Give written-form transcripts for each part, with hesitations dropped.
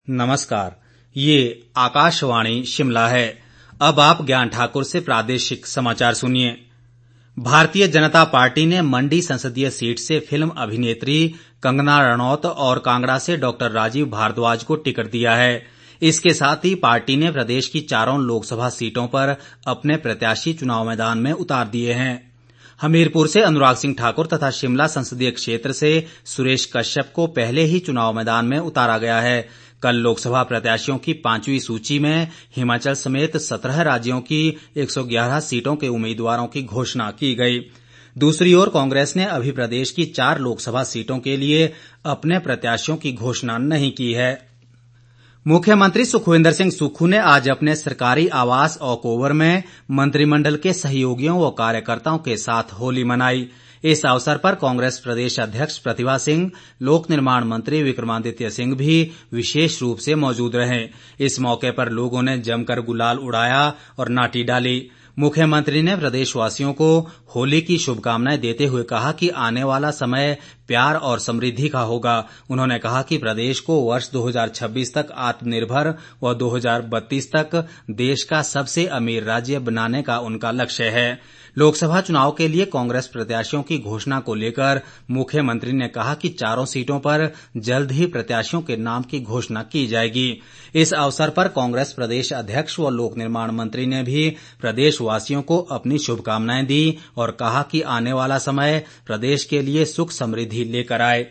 नमस्कार, ये आकाशवाणी शिमला है। अब आप ज्ञान ठाकुर से प्रादेशिक समाचार सुनिए। भारतीय जनता पार्टी ने मंडी संसदीय सीट से फिल्म अभिनेत्री कंगना रनौत और कांगड़ा से डॉक्टर राजीव भारद्वाज को टिकट दिया है। इसके साथ ही पार्टी ने प्रदेश की चारों लोकसभा सीटों पर अपने प्रत्याशी चुनाव मैदान में उतार दिए हैं। हमीरपुर से अनुराग सिंह ठाकुर तथा शिमला संसदीय क्षेत्र से सुरेश कश्यप को पहले ही चुनाव मैदान में उतारा गया है। कल लोकसभा प्रत्याशियों की 5वीं सूची में हिमाचल समेत 17 राज्यों की 111 सीटों के उम्मीदवारों की घोषणा की गई। दूसरी ओर कांग्रेस ने अभी प्रदेश की 4 लोकसभा सीटों के लिए अपने प्रत्याशियों की घोषणा नहीं की है। मुख्यमंत्री सुखविंदर सिंह सुक्खू ने आज अपने सरकारी आवास ओक ओवर में मंत्रिमंडल के सहयोगियों व कार्यकर्ताओं के साथ होली मनाई। इस अवसर पर कांग्रेस प्रदेश अध्यक्ष प्रतिभा सिंह, लोक निर्माण मंत्री विक्रमादित्य सिंह भी विशेष रूप से मौजूद रहे। इस मौके पर लोगों ने जमकर गुलाल उड़ाया और नाटी डाली। मुख्यमंत्री ने प्रदेशवासियों को होली की शुभकामनाएं देते हुए कहा कि आने वाला समय प्यार और समृद्धि का होगा। उन्होंने कहा कि प्रदेश को वर्ष 2026 तक आत्मनिर्भर व 2032 तक देश का सबसे अमीर राज्य बनाने का उनका लक्ष्य है। लोकसभा चुनाव के लिए कांग्रेस प्रत्याशियों की घोषणा को लेकर मुख्यमंत्री ने कहा कि चारों सीटों पर जल्द ही प्रत्याशियों के नाम की घोषणा की जाएगी। इस अवसर पर कांग्रेस प्रदेश अध्यक्ष व लोक निर्माण मंत्री ने भी प्रदेशवासियों को अपनी शुभकामनाएं दी और कहा कि आने वाला समय प्रदेश के लिए सुख समृद्धि लेकर आए।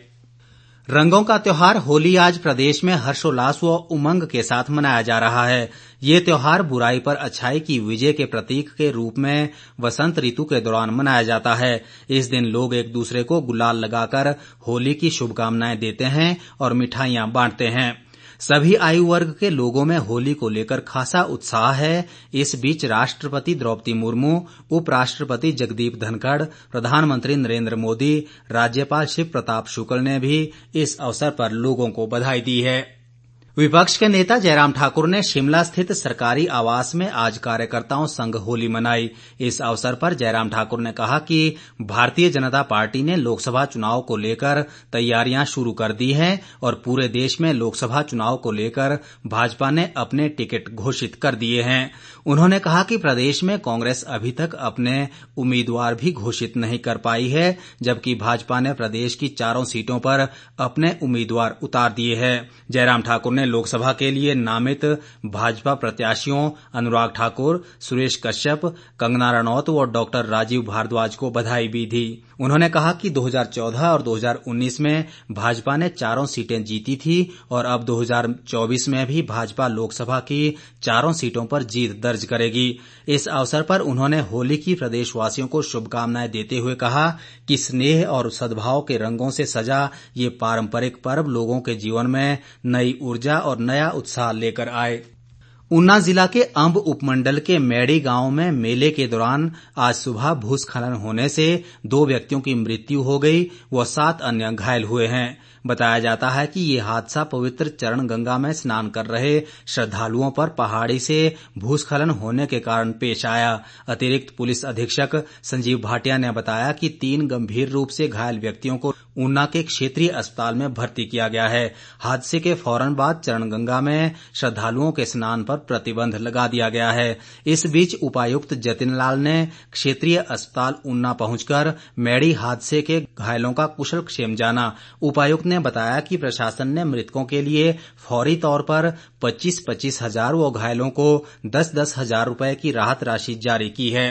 रंगों का त्योहार होली आज प्रदेश में हर्षोल्लास व उमंग के साथ मनाया जा रहा है। ये त्योहार बुराई पर अच्छाई की विजय के प्रतीक के रूप में वसंत ऋतु के दौरान मनाया जाता है। इस दिन लोग एक दूसरे को गुलाल लगाकर होली की शुभकामनाएं देते हैं और मिठाइयां बांटते हैं। सभी आयु वर्ग के लोगों में होली को लेकर खासा उत्साह है। इस बीच राष्ट्रपति द्रौपदी मुर्मू, उपराष्ट्रपति जगदीप धनखड़, प्रधानमंत्री नरेंद्र मोदी, राज्यपाल शिव प्रताप शुक्ल ने भी इस अवसर पर लोगों को बधाई दी है। विपक्ष के नेता जयराम ठाकुर ने शिमला स्थित सरकारी आवास में आज कार्यकर्ताओं संग होली मनाई। इस अवसर पर जयराम ठाकुर ने कहा कि भारतीय जनता पार्टी ने लोकसभा चुनाव को लेकर तैयारियां शुरू कर दी हैं और पूरे देश में लोकसभा चुनाव को लेकर भाजपा ने अपने टिकट घोषित कर दिए हैं। उन्होंने कहा कि प्रदेश में कांग्रेस अभी तक अपने उम्मीदवार भी घोषित नहीं कर पाई है, जबकि भाजपा ने प्रदेश की चारों सीटों पर अपने उम्मीदवार उतार दिए हैं। जयराम ठाकुर ने लोकसभा के लिए नामित भाजपा प्रत्याशियों अनुराग ठाकुर, सुरेश कश्यप, कंगना रनौत व डॉक्टर राजीव भारद्वाज को बधाई भी दी। उन्होंने कहा कि 2014 और 2019 में भाजपा ने चारों सीटें जीती थी और अब 2024 में भी भाजपा लोकसभा की चारों सीटों पर जीत दर्ज करेगी। इस अवसर पर उन्होंने होली की प्रदेशवासियों को शुभकामनाएं देते हुए कहा कि स्नेह और सद्भाव के रंगों से सजा ये पारंपरिक पर्व लोगों के जीवन में नई ऊर्जा और नया उत्साह लेकर आए। ऊना जिला के अंब उपमंडल के मैड़ी गांव में मेले के दौरान आज सुबह भूस्खलन होने से 2 व्यक्तियों की मृत्यु हो गई व 7 अन्य घायल हुए हैं। बताया जाता है कि ये हादसा पवित्र चरण गंगा में स्नान कर रहे श्रद्धालुओं पर पहाड़ी से भूस्खलन होने के कारण पेश आया। अतिरिक्त पुलिस अधीक्षक संजीव भाटिया ने बताया कि 3 गंभीर रूप से घायल व्यक्तियों को ऊना के क्षेत्रीय अस्पताल में भर्ती किया गया है। हादसे के फौरन बाद चरण गंगा में श्रद्धालुओं के स्नान पर प्रतिबंध लगा दिया गया है। इस बीच उपायुक्त जतिन लाल ने क्षेत्रीय अस्पताल ऊना पहुंचकर मैड़ी हादसे के घायलों का कुशल क्षेम जाना। उपायुक्त ने बताया कि प्रशासन ने मृतकों के लिए फौरी तौर पर 25-25 हजार व घायलों को 10-10 हजार रुपए की राहत राशि जारी की है।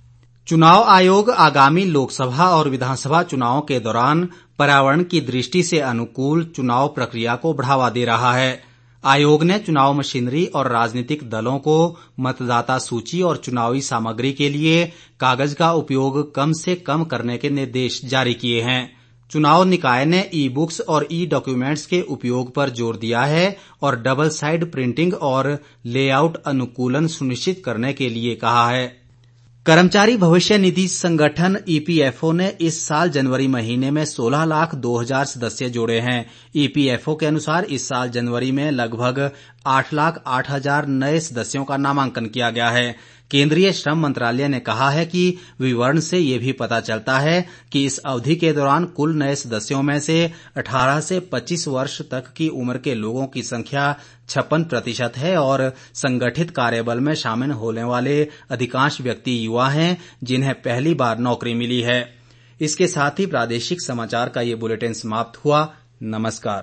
चुनाव आयोग आगामी लोकसभा और विधानसभा चुनावों के दौरान पर्यावरण की दृष्टि से अनुकूल चुनाव प्रक्रिया को बढ़ावा दे रहा है। आयोग ने चुनाव मशीनरी और राजनीतिक दलों को मतदाता सूची और चुनावी सामग्री के लिए कागज का उपयोग कम से कम करने के निर्देश जारी किए हैं। चुनाव निकाय ने ई-बुक्स और ई-डॉक्यूमेंट्स के उपयोग पर जोर दिया है और डबल साइड प्रिंटिंग और लेआउट अनुकूलन सुनिश्चित करने के लिए कहा है। कर्मचारी भविष्य निधि संगठन ईपीएफओ ने इस साल जनवरी महीने में 16,02,000 सदस्य जोड़े हैं। ईपीएफओ के अनुसार इस साल जनवरी में लगभग 8,08,000 नए सदस्यों का नामांकन किया गया है। केंद्रीय श्रम मंत्रालय ने कहा है कि विवरण से ये भी पता चलता है कि इस अवधि के दौरान कुल नए सदस्यों में से 18 से 25 वर्ष तक की उम्र के लोगों की संख्या 56% है और संगठित कार्यबल में शामिल होने वाले अधिकांश व्यक्ति युवा हैं जिन्हें पहली बार नौकरी मिली है। इसके साथ ही प्रादेशिक समाचार का ये बुलेटिन समाप्त हुआ। नमस्कार।